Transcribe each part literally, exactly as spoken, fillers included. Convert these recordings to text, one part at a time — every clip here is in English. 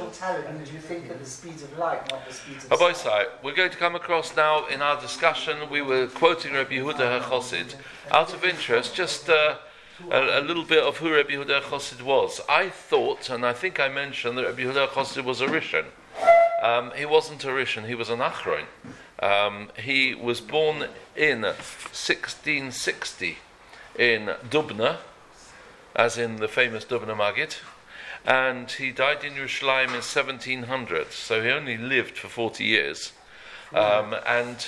spiritual talent, and you think at the speed of light, not the speed of Rabbi sound. Sai, we're going to come across now in our discussion, we were quoting Rabbi Yehuda HaChossid. Out of interest, just uh, a, a little bit of who Rabbi Yehuda HaChossid was. I thought, and I think I mentioned, that Rabbi Yehuda HaChossid was a Rishon. Um, he wasn't a Rishon, he was an Achron. Um, he was born in sixteen sixty in Dubna, as in the famous Dubna Maggid, and he died in Yerushalayim in seventeen hundred, so he only lived for forty years. Um, and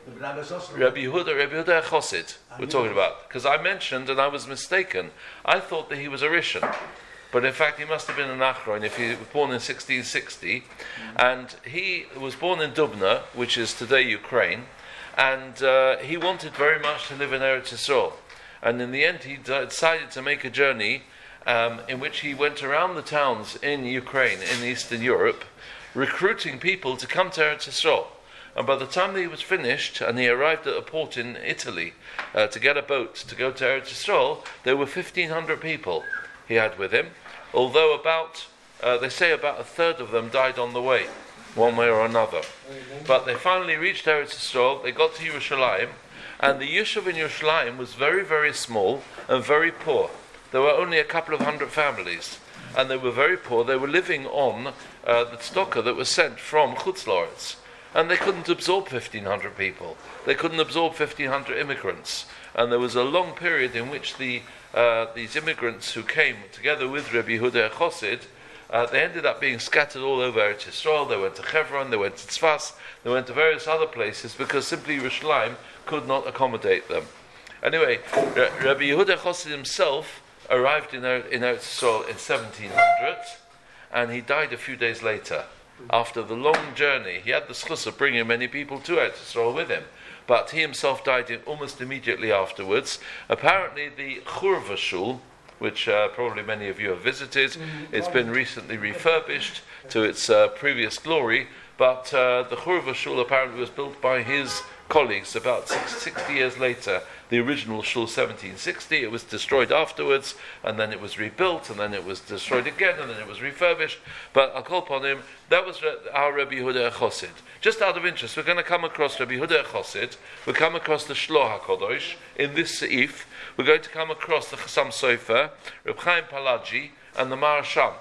Rabbi Yehuda, Rabbi Yehuda HaChossid, we're talking about, because I mentioned, and I was mistaken, I thought that he was a Rishon. But in fact, he must have been an Achron if he was born in sixteen sixty. And he was born in Dubna, which is today Ukraine, and uh, he wanted very much to live in Eretz Yisrael. And in the end, he decided to make a journey um, in which he went around the towns in Ukraine, in Eastern Europe, recruiting people to come to Eretz Yisrael. And by the time that he was finished, and he arrived at a port in Italy uh, to get a boat to go to Eretz Yisrael, there were fifteen hundred people he had with him. Although about, uh, they say about a third of them died on the way, one way or another. But they finally reached Eretz Yisrael, they got to Yerushalayim, and the Yishuv in Yerushalayim was very, very small and very poor. There were only a couple of hundred families, and they were very poor. They were living on uh, the tzedakah that was sent from Chutz La'aretz, and they couldn't absorb fifteen hundred people. They couldn't absorb fifteen hundred immigrants. And there was a long period in which the Uh, these immigrants who came together with Rabbi Yehuda HaChossid, uh, they ended up being scattered all over Eretz Yisrael. They went to Hebron, they went to Tzfas, they went to various other places because simply Yerushalayim could not accommodate them. Anyway, R- Rabbi Yehuda HaChossid himself arrived in, er- in Eretz Yisrael in seventeen hundred, and he died a few days later. After the long journey, he had the schus of bringing many people to Eretz Yisrael with him. But he himself died in almost immediately afterwards. Apparently the Churva Shul, which uh, probably many of you have visited, mm-hmm. It's been recently refurbished to its uh, previous glory, but uh, the Churva Shul apparently was built by his colleagues about six, sixty years later. The original Shul, seventeen sixty, it was destroyed afterwards, and then it was rebuilt, and then it was destroyed again, and then it was refurbished. But I'll call upon him, that was our Rabbi Yehuda HaChossid. Just out of interest, we're going to come across Rabbi Yehuda HaChossid, we'll come across the Shloh HaKodosh in this Seif, we're going to come across the Chassam Sofer, Reb Chaim Palaji, and the Maharsham.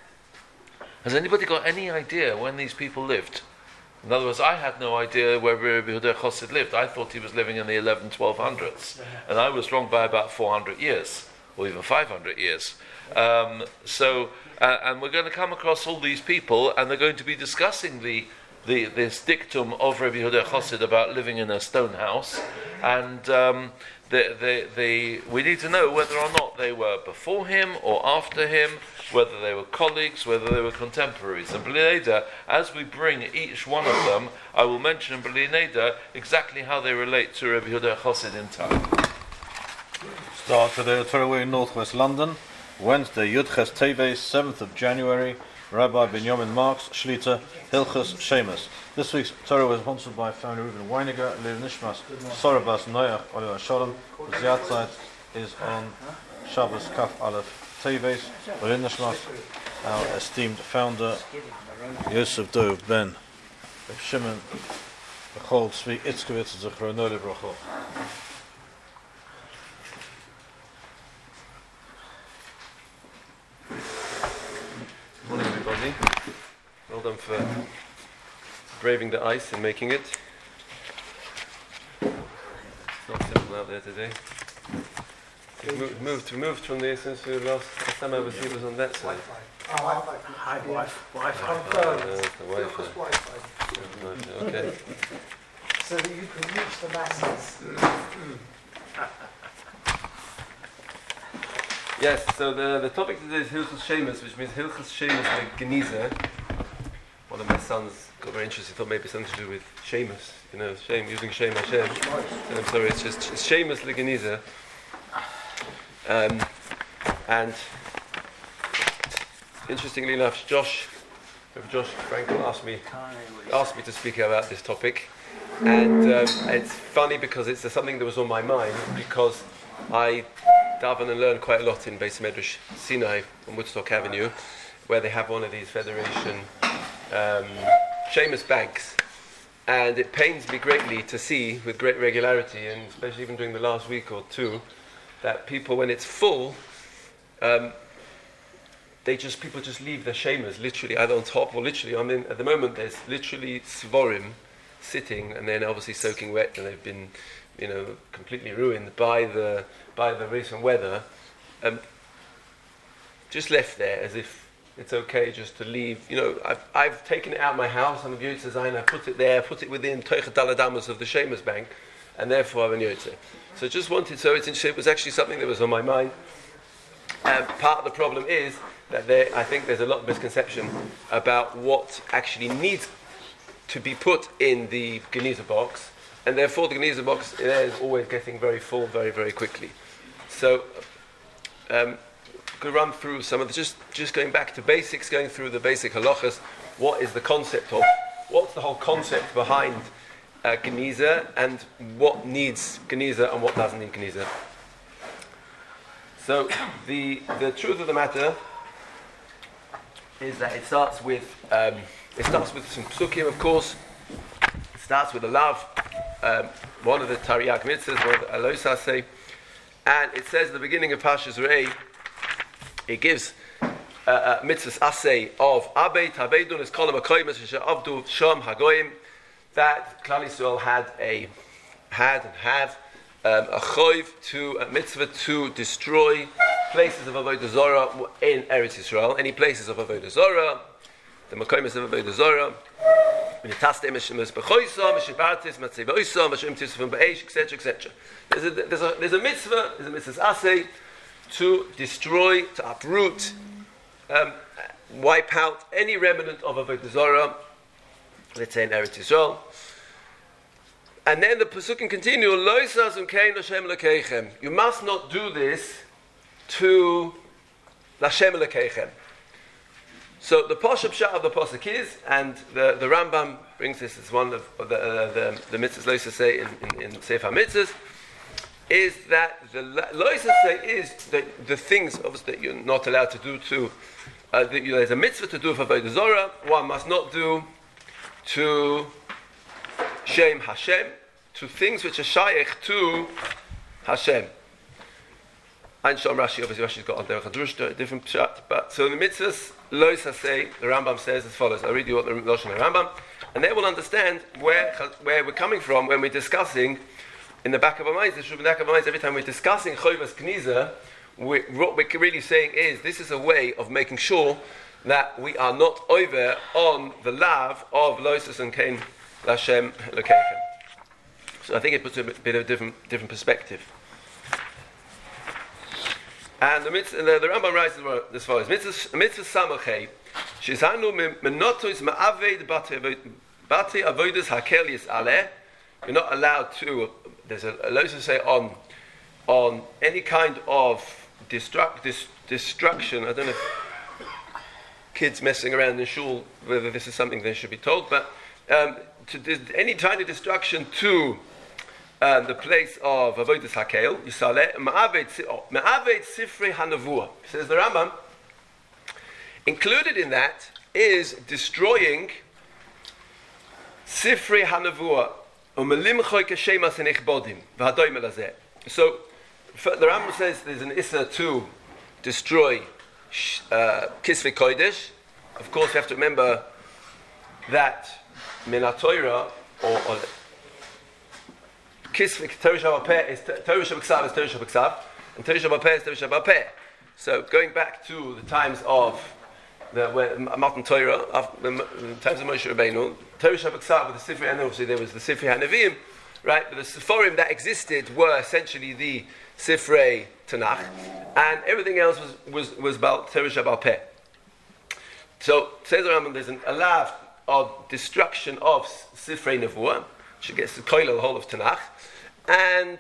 Has anybody got any idea when these people lived? In other words, I had no idea where Rabbi Yehuda HaChossid lived. I thought he was living in the eleven, twelve hundreds. And I was wrong by about four hundred years, or even five hundred years. Um, so, uh, and we're going to come across all these people, and they're going to be discussing the, the this dictum of Rabbi Yehuda HaChossid about living in a stone house. And um, they, they, they, we need to know whether or not they were before him or after him, whether they were colleagues, whether they were contemporaries. And B'li Neder, as we bring each one of them, I will mention in B'li Neder exactly how they relate to Rabbi Yehuda HaChossid in time. Start with the Torah in Northwest London, Wednesday, Yud Ches Teves, seventh of January, Rabbi Benjamin Marks, Shlita, Hilchos Shemus. This week's Torah was sponsored by family Reuben Weiniger, Lev Nishmas, Sorabas Noach, Oliver Shalom. The Ziyatzeit is on Shabbos Kaf Aleph Teves, Lev Nishmas, our esteemed founder, Yosef Dov Ben, Shimon, Bechol Tzvi Itzkowitz, Zechrono Livrocho. Morning, everybody. Well done for braving the ice and making it. It's not simple out there today. We've moved, moved, moved from there since we last time I was here was on that side. Oh, Wi-Fi. Wi-Fi. Wi-Fi. Uh, the Wi-Fi. Okay. So that you can reach the masses. Yes, so the, the topic today is Hilchos Shemus, which means Hilchos Shemus like Geniza. One of my sons got very interested, thought maybe something to do with Shemus, you know, shame, using Shem Hashem. And I'm sorry, it's just it's Shemus like Geniza. Um, and interestingly enough, Josh, Josh Frankel asked me asked me to speak about this topic, and um, it's funny because it's uh, something that was on my mind because I daven and learn quite a lot in Beis Medrash Sinai on Woodstock Avenue, where they have one of these Federation um, Seamus banks. And it pains me greatly to see, with great regularity, and especially even during the last week or two, that people, when it's full, um, they just people just leave their Seamus literally either on top or literally. I mean, at the moment there's literally Svorim sitting, and then obviously soaking wet, and they've been, you know, completely ruined by the by the recent weather. Um, just left there as if it's okay just to leave. You know, I've I've taken it out of my house. I'm a Yotze Zayin. I put it there, put it within Toichet Daladamas of the Seamus bank, and therefore I'm a Yotze. So just wanted. So it's it was actually something that was on my mind. Um, part of the problem is that there, I think there's a lot of misconception about what actually needs to be put in the Geniza box, and therefore the Geniza box is always getting very full very, very quickly. So, um, going to run through some of the, just, just going back to basics, going through the basic halachas. What is the concept of, what's the whole concept behind uh, Geniza, and what needs Geniza and what doesn't need Geniza? So, the the truth of the matter is that it starts with um, it starts with some psukim, of course. It starts with a love, um, one of the Tariag mitzvahs, one of the Alos Aseh, and it says at the beginning of Parshas Re'eh, it gives uh, uh, mitzvahs Aseh of Abei Tabeidun es Kolam HaKoyim Asher Avdu Sham Hagoyim, that Klal Yisrael had a had and have um, a choiv to a mitzvah to destroy places of Avodah Zorah in Eretz Yisrael, any places of Avodah Zorah, the Makoyim of Avodah Zorah, et cetera, et cetera. There's a there's a there's a mitzvah, there's a mitzvah aseh to destroy, to uproot, um, wipe out any remnant of Avodah Zorah, let's say in Eretz Yisrael. And then the Pesukim continue, you must not do this to Lashem Elokeichem. So the Pashup Shah of the Pasuk is, and the, the Rambam brings this as one of the uh, the, the mitzvahs Loisa say in, in, in Sefer Mitzvahs, is that the Loisa say is that the things obviously that you're not allowed to do to, uh, that you, there's a mitzvah to do for Avodah Zorah, one must not do to Shem Hashem, to things which are shaykh to Hashem. And Shom Rashi, obviously Rashi's got on there a different pshat, but so in the mitzvahs, Lois Hasei, the Rambam says as follows. I'll read you what the Lashon of the Rambam, and they will understand where where we're coming from when we're discussing in the back of our minds, the in the back of our minds, every time we're discussing Chovas Geniza, we, what we're really saying is this is a way of making sure that we are not over on the lav of Lois and Kain Lashem Elokeichem. So I think it puts a bit, bit of a different different perspective. And the, mitzvah, the, the Rambam writes as follows: Mitzvah Samachei, Shizanu Menotos Ma'aved Bati Avodas Hakelius Aleh. You're not allowed to. There's a, a lot to say on on any kind of destruct dis, destruction. I don't know if kids messing around in shul whether this is something they should be told, but um, to dis, any kind of destruction to Um, the place of Avodas Hakel, Yisrael, Ma'aved Sifrei HaNavua. Says the Rambam, included in that is destroying Sifrei HaNavua, Umelimchoi Keshemas Enichbodim, V'hadoim Elazeh. So, the Rambam says there's an Issa to destroy uh, Kisvei Kodesh. Of course, you have to remember that Min HaTorah, or, or Kisvik Torah Shabbat is Torah Shabbat is Torah Shabbat, and Torah Shabbat is Torah Shabbat. So going back to the times of the when Matan Torah, after the times of Moshe Rabbeinu, Torah Shabbat with the Sifrei, and obviously there was the Sifrei HaNeviim, right? But the Sephorim that existed were essentially the Sifrei Tanakh, and everything else was was was about Torah Shabbat. So says the Rambam, there's an alav of destruction of Sifrei Nevuah, which gets the koil the whole of Tanakh, and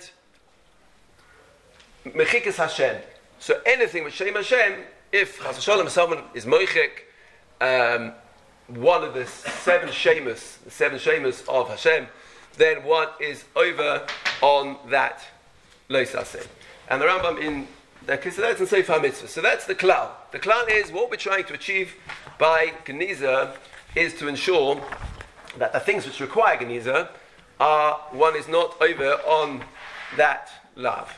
mechikas Hashem. So anything with Shem Hashem, if Chas V'Sholom someone is moichik, um, one of the seven shemus, the seven shemus of Hashem, then one is over on that Lois Aseh. And the Rambam in Okay, so that's in Sefer HaMitzvah. So that's the klal. The klal is what we're trying to achieve by Geniza is to ensure that the things which require Geniza are, one is not over on that lav.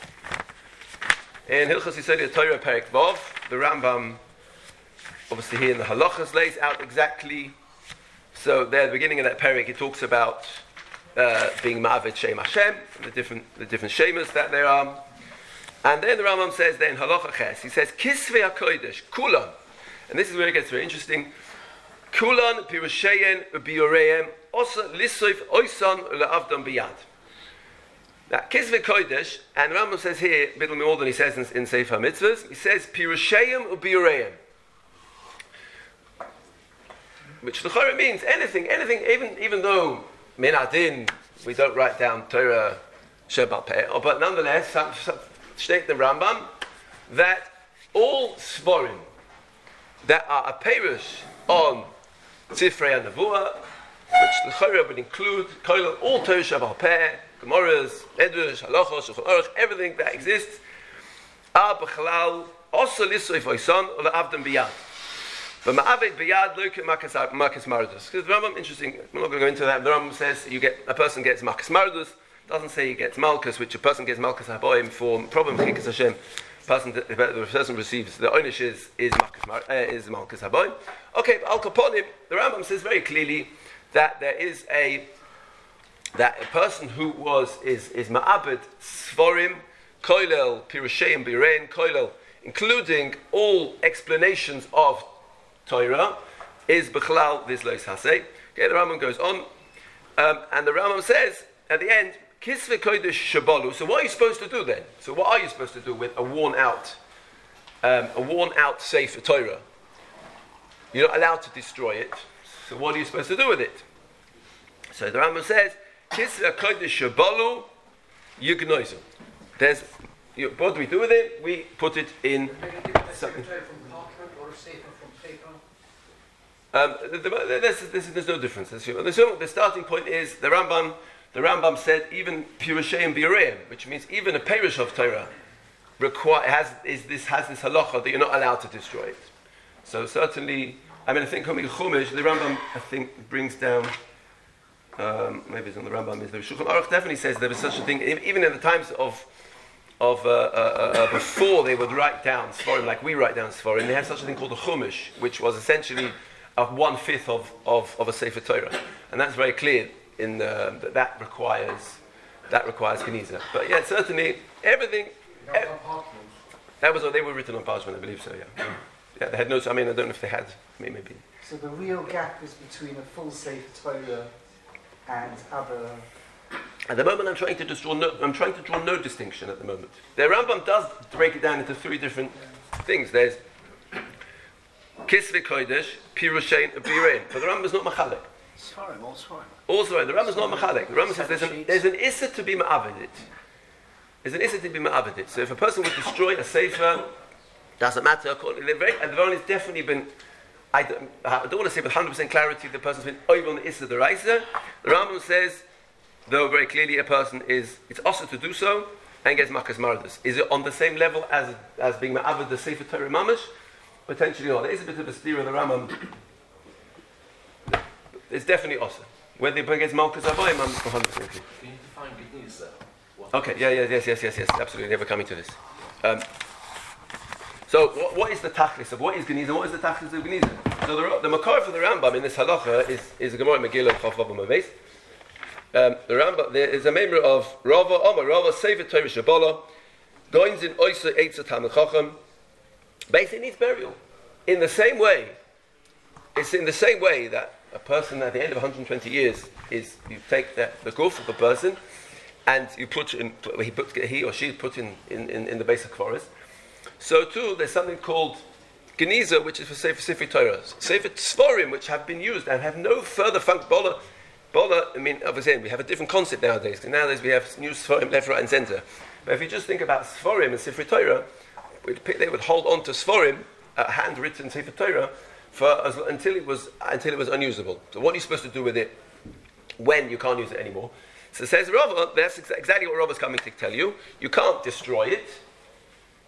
In Hilchos Yisodei Torah Perek Vav, the Rambam, obviously here in the halachas, lays out exactly. So there, at the beginning of that perek, he talks about uh, being ma'avid Shem Hashem, the different the different shemas that there are. And then the Rambam says, then halacha ches, he says, Kisvei HaKodesh, Kulan. And this is where it gets very interesting. Kulan pirusheyen u'biyoreim, osa lisoif oisan u'la'avdam biyad. Now, Kisvei Kodesh, and the Rambam says here, a bit more than he says in, in Sefer HaMitzvahs, he says, pirusheim u'biyoreim. Which the Chorah means anything, anything, even even though min adin, we don't write down Torah Shebal Peh, but nonetheless, state the Rambam, that all Svarim that are a Perush on Tzifrei HaNevuah, which the Chorah would include all Torah Shebal Peh, Gemaras, Edrush, Halachos, Shulchan Aruch, everything that exists, are b'chalal, also lisoif oisan, or la'avdem biyad. But ma'avid biyad look at makas mardus. Because the Rambam, interesting, I'm not going to go into that. The Rambam says you get a person gets makas mardus. Doesn't say he gets malchus, which a person gets malchus haboim for problem chikas Hashem. Person, the person receives the ownish is is malchus uh, is malchus haboim. Okay, but al kaponim, the Rambam says very clearly that there is a that a person who was is is ma'abed svorim koilel pirusheim birein koilel, including all explanations of Torah, is b'chalal this lois hasei. Okay, the Rambam goes on, um, and the Rambam says at the end, kisvei kodesh shabalu. So what are you supposed to do then? So what are you supposed to do with a worn out, um, a worn out Sefer Torah? You're not allowed to destroy it. So what are you supposed to do with it? So the Rambam says, kisvei kodesh shabalu yugnoizu. There's, you, what do we do with it? We put it in something. Um, the, the, there's, there's, there's no difference. The, the starting point is the Rambam. The Rambam said even pirusheim biureim, which means even a perush of Torah, require has is this has this halacha that you're not allowed to destroy it. So certainly, I mean, I think coming Chumash, the Rambam I think brings down. Um, maybe it's on the Rambam. Is the Shulchan Aruch definitely says there was such a thing even in the times of of uh, uh, uh, before they would write down Sforim like we write down Sforim. They had such a thing called the Chumash, which was essentially of one fifth of, of, of a Sefer Torah, and that's very clear in uh, that that requires that requires Geniza. But yeah, certainly everything. E- that was they were written on parchment, I believe so. Yeah, yeah. They had notes. I mean, I don't know if they had. I mean, maybe. So the real gap is between a full Sefer Torah and other. At the moment, I'm trying to just draw no, I'm trying to draw no distinction at the moment. The Rambam does break it down into three different things. There's Kisvei Kodesh, Pirushein, and Birein. But the Rambam is not machalek. Sorry, all sorry. Also, the Rambam is not machalek. The Rambam says there's an, there's an issa to be ma'avedit. There's an issa to be ma'avedit. So if a person would destroy a sefer, doesn't matter. And the Rambam has definitely been. I don't, I don't want to say with one hundred percent clarity the person's been over on the issa deraisa. The Rambam says, though very clearly a person is it's also to do so and gets makas mardas. Is it on the same level as as being ma'aved the sefer Torah mamash? Potentially not. There is a bit of a steer of the Rambam. It's definitely also. Whether it gets Malchus Abayim, I'm one hundred percent clear. Can you define good news though? Okay, yeah, yeah, yes, yes, yes, yes, absolutely. Never coming to this. Um, so, what, what is the tachlis of what is Geniza? What is the tachlis of Geniza? So, the, the makar for the Rambam in this halacha is is a Gemara Megillah Chav Vav Maves. Um, the Rambam there is a member of Rava Omar Rava Sefer Torah Shabbalah goins in Oisa Eitz Talmid Chacham. Basically needs burial. In the same way, it's in the same way that a person at the end of one hundred twenty years is you take the, the goof of a person and you put in he put he or she put in in, in, in the basic forest. So too, there's something called Geniza, which is for Sefer Sifrei Torah, Sefer Tzvorim, which have been used and have no further function. Bola, bola. I mean, obviously, we have a different concept nowadays. Because nowadays we have new Tzvorim left, right, and center. But if you just think about Tzvorim and Sifrei Torah, they would hold on to Sforim, a handwritten Sefer Torah, for as, until it was until it was unusable. So what are you supposed to do with it when you can't use it anymore? So it says Rava, that's exa- exactly what Rava's coming to tell you. You can't destroy it.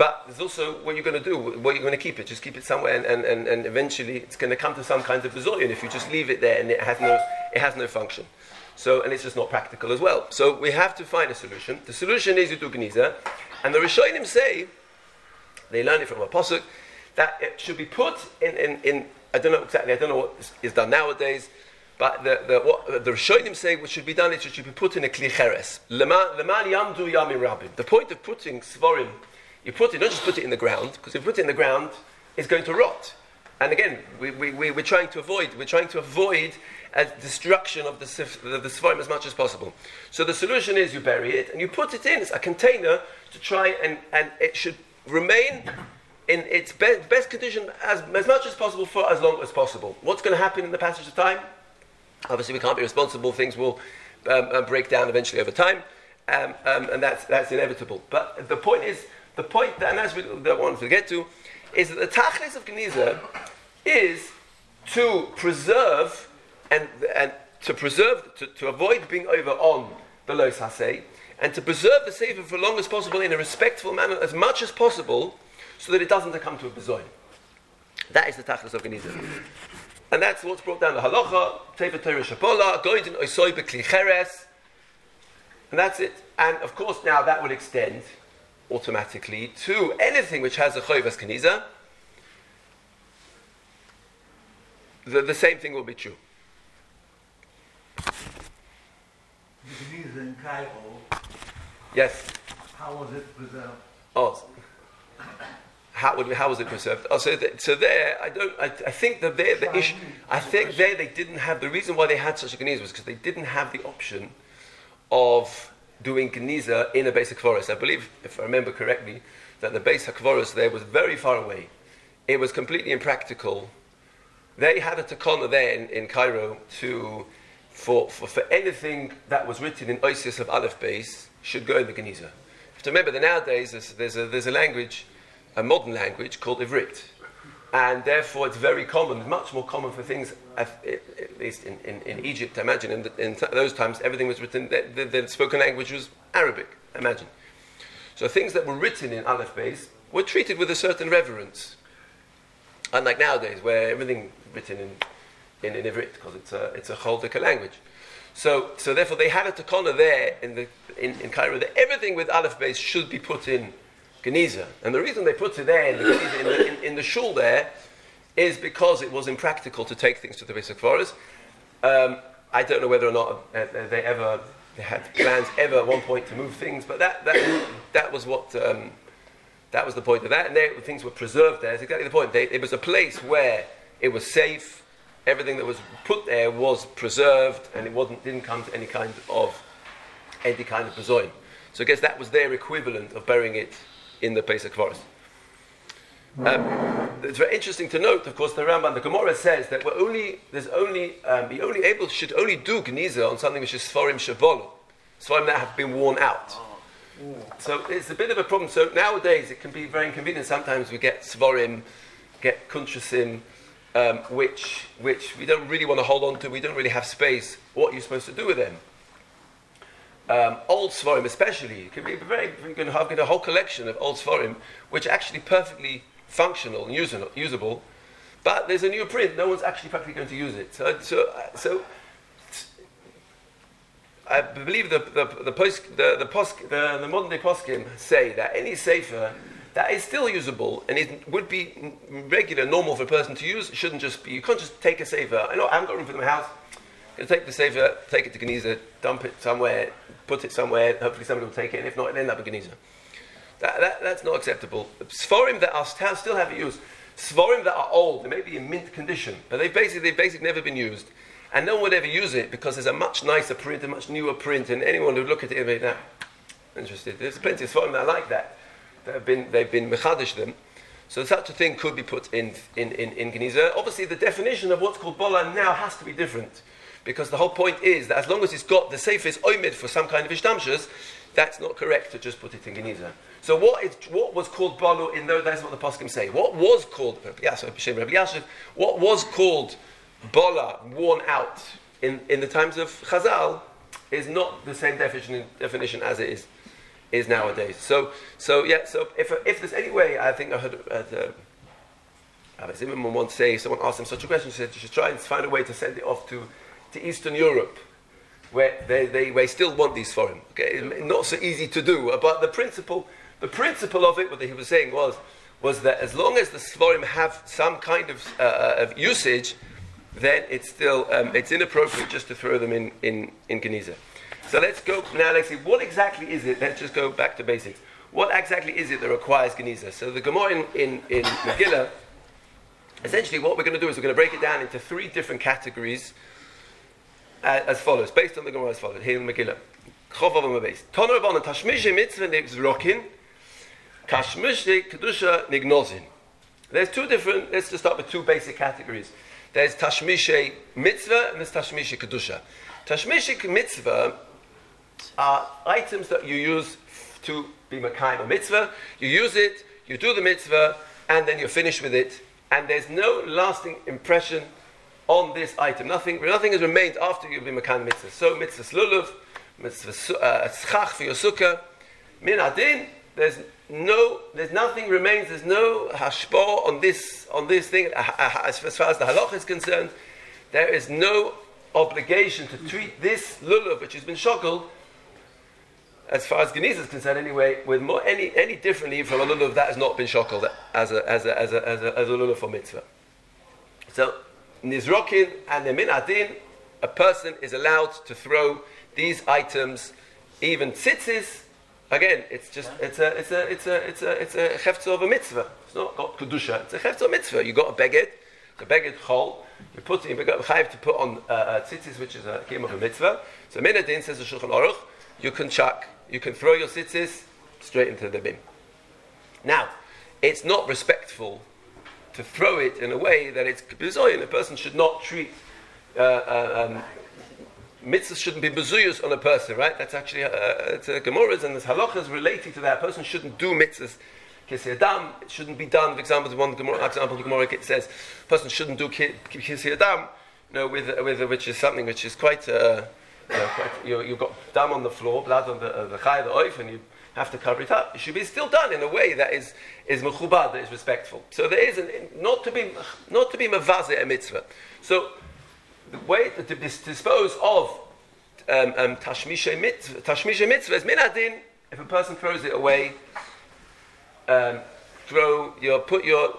But there's also what you're going to do, what you're going to keep it. Just keep it somewhere, and, and, and, and eventually it's going to come to some kind of bezoyan if you just leave it there and it has no it has no function. So, and it's just not practical as well. So we have to find a solution. The solution is you do geniza, and the Rishonim say, they learn it from a pasuk, that it should be put in, in, in I don't know exactly, I don't know what is, is done nowadays, but the the what the Rishonim say what should be done is it should be put in a kli cheres. Leman yamdu yamim rabim. The point of putting svarim, you put it, don't just put it in the ground, because if you put it in the ground, it's going to rot. And again, we, we, we, we're trying to avoid, we're trying to avoid a destruction of the, the, the svarim as much as possible. So the solution is you bury it, and you put it in a container to try and, and it should remain in its be- best condition as, as much as possible for as long as possible. What's going to happen in the passage of time? Obviously we can't be responsible, things will um, uh, break down eventually over time, um, um, and that's, that's inevitable. But the point is, the point that, and as we don't want to get to, is that the tachlis of Geniza is to preserve and and to preserve to, to avoid being over on the Los Hasei, and to preserve the sefer for as long as possible in a respectful manner as much as possible, so that it doesn't come to a bezoin. That is the tachlis of Geniza, and that's what's brought down the halacha Tefer Torah Shapola going to Oisoi Bekli Cheres, and that's it. And of course now that will extend automatically to anything which has a choivas Geniza. The, the same thing will be true. The Geniza in Cairo, Yes. how was it preserved? Oh, how would how was it preserved? Oh, so, th- so there, I don't. I, I think that there, the issue. I think there they didn't have the reason why they had such a Geniza was because they didn't have the option of doing Geniza in a basic forest. I believe, if I remember correctly, that the base hakvaros there was very far away. It was completely impractical. They had a takana there in, in Cairo to for, for for anything that was written in Oisius of Aleph Beis should go in the Geniza. You have to remember that nowadays there's, there's a there's a language, a modern language called Ivrit, and therefore it's very common, much more common for things. At, at least in, in, in Egypt, I imagine in, the, in those times everything was written. The, the, the spoken language was Arabic. I imagine. So things that were written in Aleph Beis were treated with a certain reverence. Unlike nowadays, where everything written in in, in Ivrit, because it's a it's a Chaldika language. So so therefore they had a takana there in the in, in Cairo that everything with Aleph Beis should be put in Geniza. And the reason they put it there in the Geniza, in the, in, in the shul there is because it was impractical to take things to the basic forest. Um, I don't know whether or not uh, they ever they had plans ever at one point to move things, but that that that was what. Um, That was the point of that, and there, things were preserved there. It's exactly the point. They, it was a place where it was safe. Everything that was put there was preserved, and it wasn't didn't come to any kind of any kind of bezoin. So I guess that was their equivalent of burying it in the Pesach forest. Um, it's very interesting to note, of course, the Rambam, the Gemara says that we're only there's only um, you only able should only do Geniza on something which is Sforim Shavolu, Sforim that have been worn out. So it's a bit of a problem. So nowadays it can be very inconvenient. Sometimes we get Svarim, get Kuntrasim, um, which which we don't really want to hold on to. We don't really have space. What are you supposed to do with them? Um, old Svarim especially, it can be very, you can have a whole collection of old Svarim, which are actually perfectly functional and usable, usable, but there's a new print, no one's actually practically going to use it. So, so, so I believe the the the post, the the, post, the the modern day poskim say that any sefer that is still usable and it would be regular, normal for a person to use, shouldn't just be. You can't just take a sefer. I know I haven't got room for it in my house. I'm going to take the sefer, take it to Geniza, dump it somewhere, put it somewhere. Hopefully somebody will take it, and if not, it'll end up in Geniza. That, that that's not acceptable. Sforim that are still have it used, Sforim that are old, they may be in mint condition, but they basically they've basically never been used. And no one would ever use it because there's a much nicer print, a much newer print, and anyone who would look at it and be now interested. There's plenty of Sforim that are like that. That have been they've been mechadish them. So such a thing could be put in in, in, in Geniza. Obviously the definition of what's called bola now has to be different. Because the whole point is that as long as it's got the safe is oimid for some kind of ishtamshus, that's not correct to just put it in Geniza. So what is what was called balu in those days? What the poskim say. What was called what was called bola, worn out in, in the times of Chazal, is not the same definition definition as it is is nowadays. So, so yeah. So if if there's any way, I think I heard uh, Rabbi Zimmerman once say, someone asked him such a question. He said you should try and find a way to send it off to, to Eastern Europe, where they, they they still want these for him. Okay, not so easy to do, but the principle the principle of it, what he was saying was was that as long as the Sforim have some kind of uh, of usage, then it's still um, it's inappropriate just to throw them in in in Geniza. So let's go now. Let's see what exactly is it. Let's just go back to basics. What exactly is it that requires Geniza? So the Gemara in in, in Megillah, essentially, what we're going to do is we're going to break it down into three different categories uh, as follows, based on the Gemara as follows. Here in Megillah, Chovav Amabeis. Toner Rabbanan Tashmishe Mitzvah Nigzrokin, Tashmishe Kedusha Nignozin. There's two different. Let's just start with two basic categories. There's Tashmishe Mitzvah and there's Tashmishe Kedusha. Tashmishe Mitzvah are items that you use to be Mekayim a mitzvah. You use it, you do the mitzvah, and then you're finished with it. And there's no lasting impression on this item. Nothing, nothing has remained after you've been Mekayim mitzvah. So mitzvah lulav, mitzvah uh, tzchach for your sukkah, min adin. There's no, there's nothing remains. There's no hashpah on this on this thing. As far as the halach is concerned, there is no obligation to treat this lulav, which has been shockled, as far as Geniza is concerned anyway, with more any any differently from a lulav that has not been shockled as a as a as a as a, as a lulav for mitzvah. So nizrokin and the min adin, a person is allowed to throw these items, even tzitzis. Again, it's just it's a it's a it's a it's a it's a heftzah of a mitzvah. It's not got kedusha. It's a heftzah of mitzvah. You got a beged, a beged chol. You put you got chayiv to put on uh, uh, tzitzis, which is a kiyum of a mitzvah. So min adin, says the Shulchan Aruch, you can chuck. You can throw your tzitzis straight into the bin. Now, it's not respectful to throw it in a way that it's bezoyin. A person should not treat uh, uh, um, mitzvahs shouldn't be bezuyos on a person, right? That's actually uh, it's a Gemara's and there's halachas relating to that. A person shouldn't do mitzvahs. Kisei Adam, it shouldn't be done. For example, the one Gemara, example the Gemara says, a person shouldn't do Kisei Adam, you know, with with which is something which is quite. Uh, You know, quite, you, you've got dam on the floor, blood on the uh, the chay, the oif, and you have to cover it up. It should be still done in a way that is is mechubad, that is respectful. So there is an, not to be not to be mavazeh a mitzvah. So the way to, to dispose of um, um, tashmishe mitzvah, tashmishe mitzvah is min adin. If a person throws it away, um, throw your put your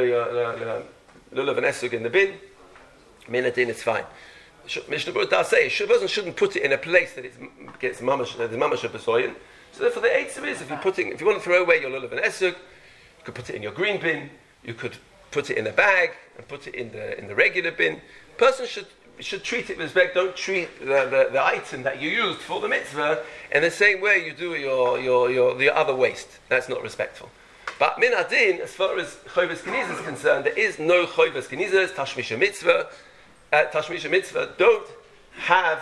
lulav and esug in the bin. Min adin, it's fine. Mishnah Berurah does say a person shouldn't put it in a place that it gets mamash, the mamash of besoyin. So therefore, the eitzim is if you putting, if you want to throw away your lulav and esug, you could put it in your green bin. You could put it in a bag and put it in the in the regular bin. Person should should treat it with respect. Don't treat the, the, the item that you used for the mitzvah in the same way you do your your your the other waste. That's not respectful. But min adin, as far as choivas keniza is concerned, there is no choivas keniza. Tashmisha mitzvah. Uh, Tashmisha mitzvah don't have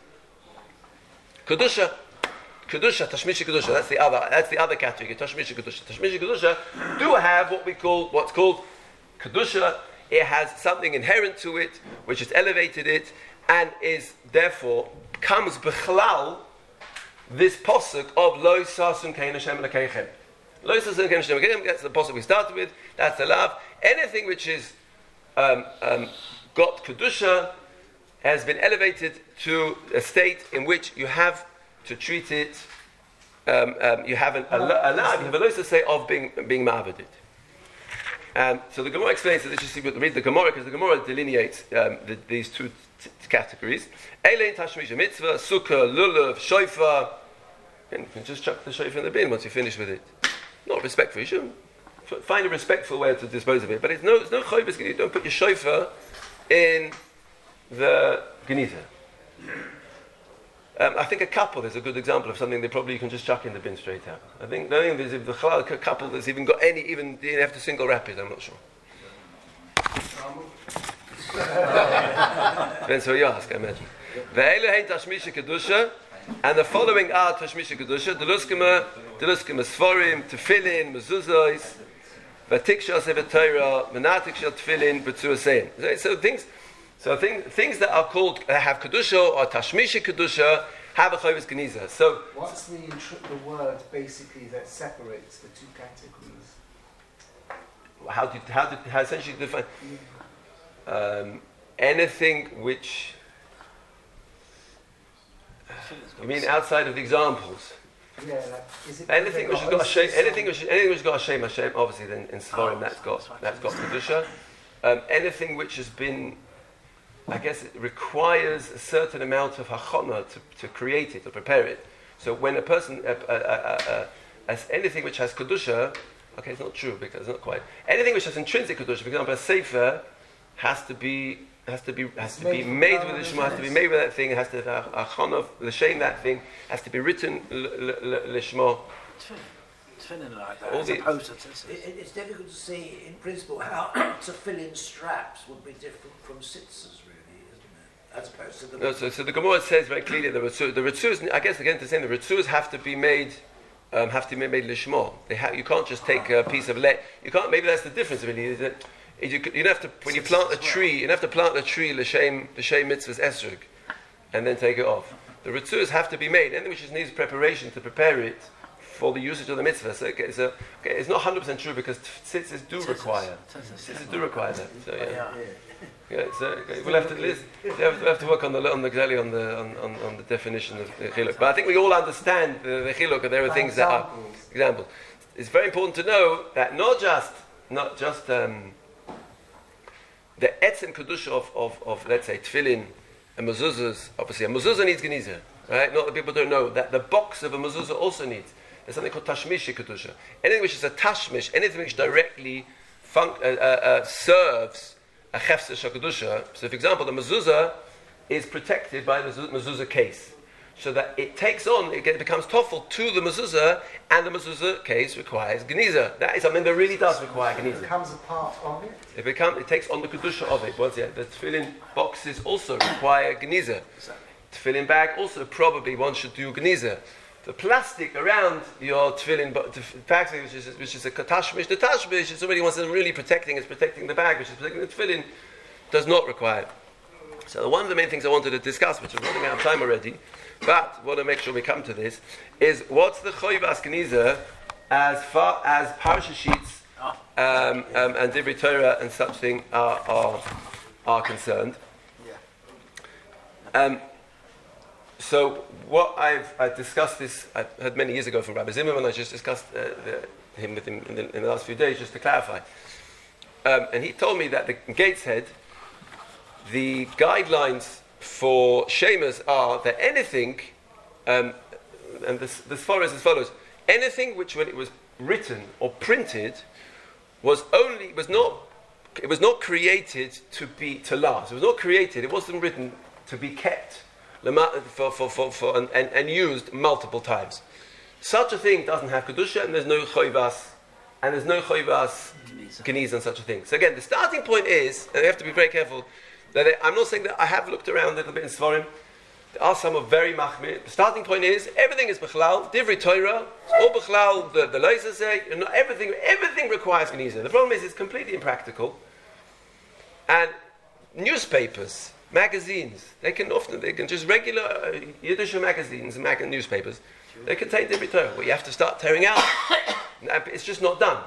kedusha, kedusha, Tashmisha kedusha. That's the other. That's the other category. Tashmisha kedusha. Tashmisha kedusha do have what we call what's called kedusha. It has something inherent to it, which has elevated it, and is therefore comes bechlal this posuk of lo sasun kein Hashem lekeichem. Lo sasun kein Hashem lekeichem. That's the posuk we started with. That's the love. Anything which is um, um, got kedusha has been elevated to a state in which you have to treat it. Um, um, you have an allowed. You have a lot to say of being being ma'abeded. Um, so the Gemara explains that. Let's just see what read the Gemara because the Gemara delineates um, the, these two t- t- categories. Eilein tashmisha mitzvah, sukkah, lulav, shofar. You can just chuck the shofar in the bin once you finish with it. Not respectful. You should find a respectful way to dispose of it. But it's no, it's no choivas. You don't put your shofar in the Geniza. Um, I think a couple is a good example of something that probably you can just chuck in the bin straight out. I think no think there's the a couple that's even got any, even you have to single wrap it. I'm not sure. Depends who you ask, I imagine. Ve'ele tashmisha kedusha, and the following are tashmisha kedusha: deluskema, deluskema sforim, tefillin, mezuzos. So things, So thing, things that are called, that have Kedusha or Tashmishi Kedusha, have a Chayvus Geniza. So, What's the, intr- the word basically that separates the two categories? how do how do how essentially define um, anything which you mean outside of the examples? Yeah, like, is it Anything which has got a shame, shame, anything which anything which has got a shame, Hashem, obviously then in Sforim that's got that's got Kedusha. Um, anything which has been, I guess, it requires a certain amount of hachana to, to create it, to prepare it. So when a person, uh, uh, uh, uh, as anything which has Kedusha, okay, it's not true because it's not quite. Anything which has intrinsic Kedusha, for example, a sefer has to be has to be has to be made with the Shema, has to be made with that thing, it has to have a hachana, the shame that thing has to be written l'shma. Tefillin like that, All as the- opposed to tzitzis. It, it- it's difficult to see, in principle, how to fill in straps would be different from sitzers, really, isn't it? As opposed to the... No, so, so the Gemara says very clearly the Ritzu, the Ritzus, I guess again to say the Ritzus have to be made, um, have to be made lishma. They ha- you can't just take a piece of let. You can't. Maybe that's the difference really. Is that you, you don't have to when you plant a tree, you don't have to plant a tree l'shem l'shem mitzvahs esrog, and then take it off. The Ritzus have to be made. Anything which needs preparation to prepare it for the usage of the mitzvah. So, okay, so okay, it's not one hundred percent true because tzitzis do require. Tzitzis do require that. So yeah. Yeah. Yeah, so okay, we'll have to list, we'll have to, we'll have to work on the on the exactly on the on, on, on the definition of the chiluk. But I think we all understand the, the chiluk, and there are By things that are examples. examples. It's very important to know that not just not just um, the etzem kedusha of, of, of let's say tefillin and mezuzahs. Obviously, a mezuzah needs geniza, right? Not that people don't know that the box of a mezuzah also needs. There's something called tashmish kedusha. Anything which is a tashmish, anything which directly func- uh, uh, uh, serves a chefsa shakadusha. So, for example, the mezuzah is protected by the mezuzah case, so that it takes on, it becomes toffel to the mezuzah, and the mezuzah case requires geniza. That is something that really does require It geniza. becomes a part of it. It becomes, it takes on the kedusha of it. Once, yeah, the tefillin boxes also require geniza. Tefillin bag also probably one should do geniza. The plastic around your tefillin bo- tef- bag, which is which is a tashmish, the tashmish is already wants really protecting. It's protecting the bag, which is protecting the tefillin, does not require. So one of the main things I wanted to discuss, which is running out of time already, but want to make sure we come to this, is what's the choyvas geniza as far as parasha sheets um, um, and divrei Torah and such thing are are, are concerned. Um, so what I've I discussed this I heard many years ago from Rabbi Zimmerman. I just discussed uh, the, him with him in the, in the last few days just to clarify, um, and he told me that the Gateshead, the guidelines for shamas are that anything, um, and this this follows as follows: anything which when it was written or printed was only was not it was not created to be to last. It was not created. It wasn't written to be kept for, for, for, for, and, and, and used multiple times. Such a thing doesn't have kedusha, and there's no choivas, and there's no choivas geniz and such a thing. So again, the starting point is, and we have to be very careful, that I, I'm not saying that I have looked around a little bit in Svarim. There are some of very machmir. The starting point is everything is bechlal, divrei Torah, all bechlal. The the Leisa say, you know, everything everything requires geniza. The problem is it's completely impractical, and newspapers. Magazines, they can often, they can just regular uh, Yiddish magazines and mag- newspapers, they contain divrei Torah. Well, you have to start tearing out. It's just not done.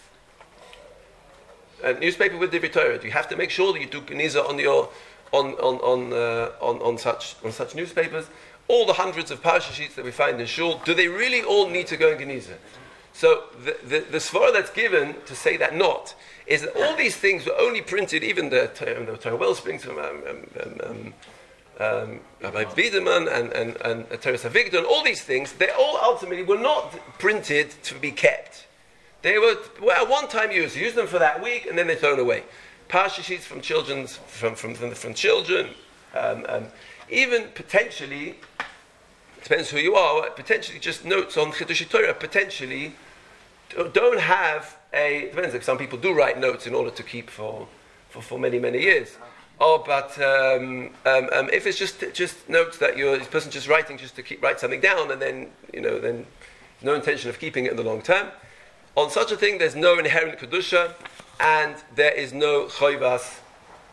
A newspaper with divrei Torah, you have to make sure that you do geniza on your, on on on, uh, on on such on such newspapers. All the hundreds of parasha sheets that we find in shul, do they really all need to go in geniza? So the the, the svara that's given to say that not is that all these things were only printed, even the the Torah Wellsprings from um, um, um, um, Rabbi Biederman and and and uh, Teresa Vigdon, all these things, they all ultimately were not printed to be kept. They were well, one-time use. You use them for that week, and then they're thrown away. Parsha sheets from children's from from from, from children, um, um, even potentially. Depends who you are. Potentially, just notes on Chidush Torah. Potentially, don't have a. Depends. Like some people do write notes in order to keep for, for, for many many years. Oh, but um, um, um, if it's just just notes that you're this person just writing just to keep write something down, and then you know then no intention of keeping it in the long term. On such a thing, there's no inherent kedusha, and there is no choivas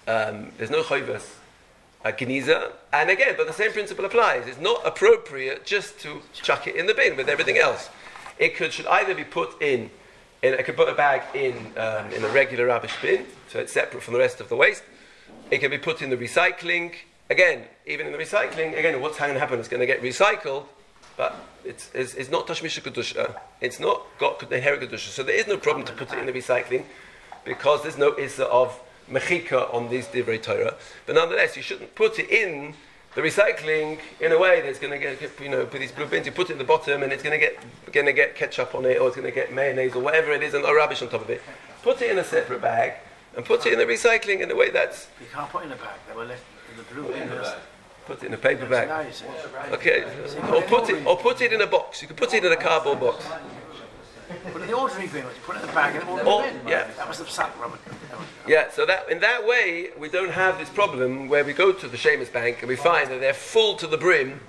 um, there's no chayvus uh, geniza, and again, but the same principle applies. It's not appropriate just to chuck it in the bin with everything else. It could should either be put in, in I could put a bag in um, in a regular rubbish bin, so it's separate from the rest of the waste. It can be put in the recycling. Again, even in the recycling, again, what's going to happen? It's going to get recycled, but it's, it's, it's not tashmisha kedusha. It's not got inherent kedusha. So there is no problem to put it in the recycling because there's no issa of mechika on these divrei Torah. But nonetheless, you shouldn't put it in the recycling in a way that's going to get, you know, with these blue bins. You put it in the bottom, and it's going to get going to get ketchup on it, or it's going to get mayonnaise, or whatever it is, and or rubbish on top of it. Put it in a separate bag and put it in the recycling in a way that's. You can't put it in a bag. They were left in the blue bin. Put it in a paper bag. Now you say. Okay, or put it, or put it in a box. You can put it in a cardboard box. Put it in the ordinary bin. You put it in the bag and it won't Or- go in. yeah. That was the sack rubber. Yeah, so that in that way we don't have this problem where we go to the Shemus Bank and we find that they're full to the brim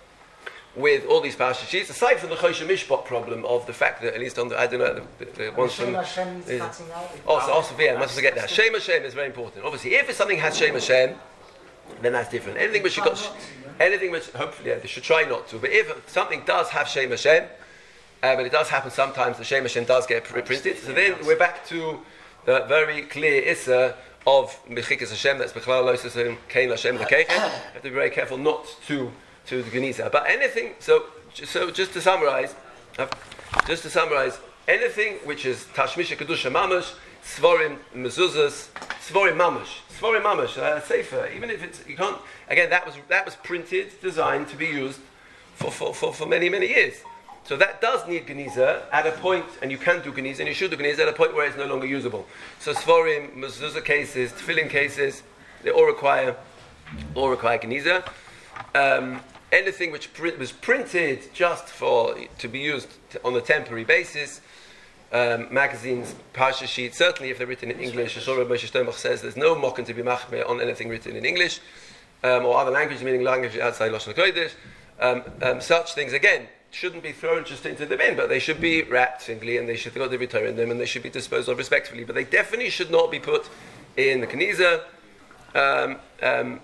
with all these pasha sheets. Aside from the Choshe Mishpot problem of the fact that at least on the I don't know the, the, the ones from Shem Hashem needs is- cutting out. also also yeah, I must forget that Shem Hashem is very important. Obviously, if something has Shem Hashem, then that's different. Anything which you got, anything which hopefully yeah, they should try not to. But if something does have Shem Hashem, uh, but it does happen sometimes, the Shem Hashem does get reprinted. So then we're back to the very clear issa of Mechikas Hashem. That's Bechlal Lo Yisrael Kain Hashem Lekeichen. You have to be very careful not to to the Geniza. But anything. So so just to summarize, uh, just to summarize, anything which is Tashmisha Kedusha Mamash, Svorim Mezuzas, Svorim Mamash. Svorim Mamash, uh, safer, even if it's, you can't, again, that was that was printed, designed to be used for, for, for, for many, many years. So that does need Geniza at a point, and you can do Geniza, and you should do Geniza at a point where it's no longer usable. So Svorim, Mezuzah cases, Tefillin cases, they all require, all require Geniza. Um, anything which print, was printed just for, to be used t- on a temporary basis, Um, magazines, parsha sheets, certainly if they're written in English, as Rabbi Moshe Steinbach says, there's no mocken to be machmir on anything written in English, um, or other language, meaning language outside Lashon Kodesh. Um, um, such things, again, shouldn't be thrown just into the bin, but they should be wrapped singly, and they should go to return in them, and they should be disposed of respectfully. But they definitely should not be put in the Keniza. Um, um,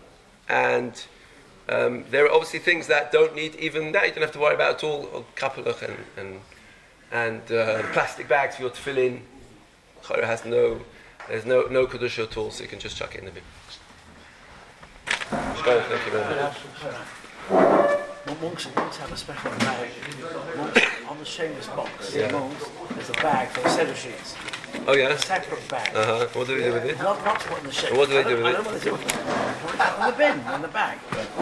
and um, there are obviously things that don't need even that. You don't have to worry about at all. Kapelach and, and and uh, plastic bags for your tefillin. Chayra has no, there's no no kedusha at all, so you can just chuck it in the bin. Shkoyach, thank you very much. Monks, monks have a special bag. Monks, on the Shemus box, Yeah. monks, there's a bag for the Seder sheets. Oh yeah. A separate bag. Uh huh. What do we do with it? Not, not to put in the Shemus. What do they I don't- do with I it? don't know what they do with it. Put it out in the bin, in the bag.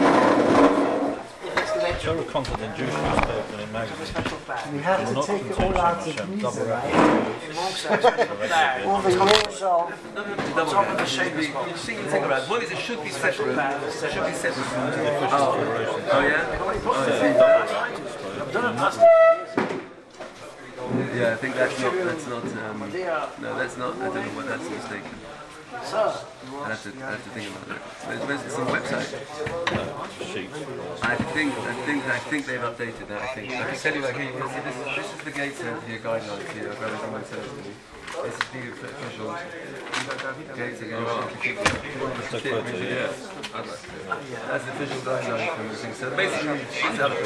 Torah content in Jewish newspapers and in A magazines. special bag. We have Will to not take it contain all out of Shem Hashem, double Geniza, wrapped. right? In monks have a special bag. All the years of Double top of wrap. the Shemus You box. see, you think about it. One is it should be separate. It should be separate. The Oh, oh yeah. I've done it last Yeah, I think that's not. That's not. Um, year. no, that's not. I don't know what that's a mistake. Sir, I have to. I have to think about that. Where's, where's it's on the website? Sheet. I think, I think, I think they've updated that. I think. I can tell you, like, here, you see, this, this is the Gateshead here guidelines here. I've got someone says to me. This is the official Gateshead guidelines. Yeah, I'd like to. That's the official guidelines for everything. So basically, it's up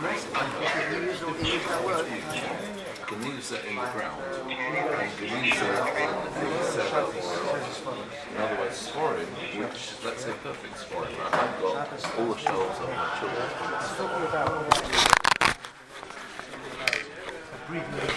Geniza in the ground, and Geniza in the cellar. In other words, Svorim, which, let's say perfect Svorim, right? I've got all the shelves of my children.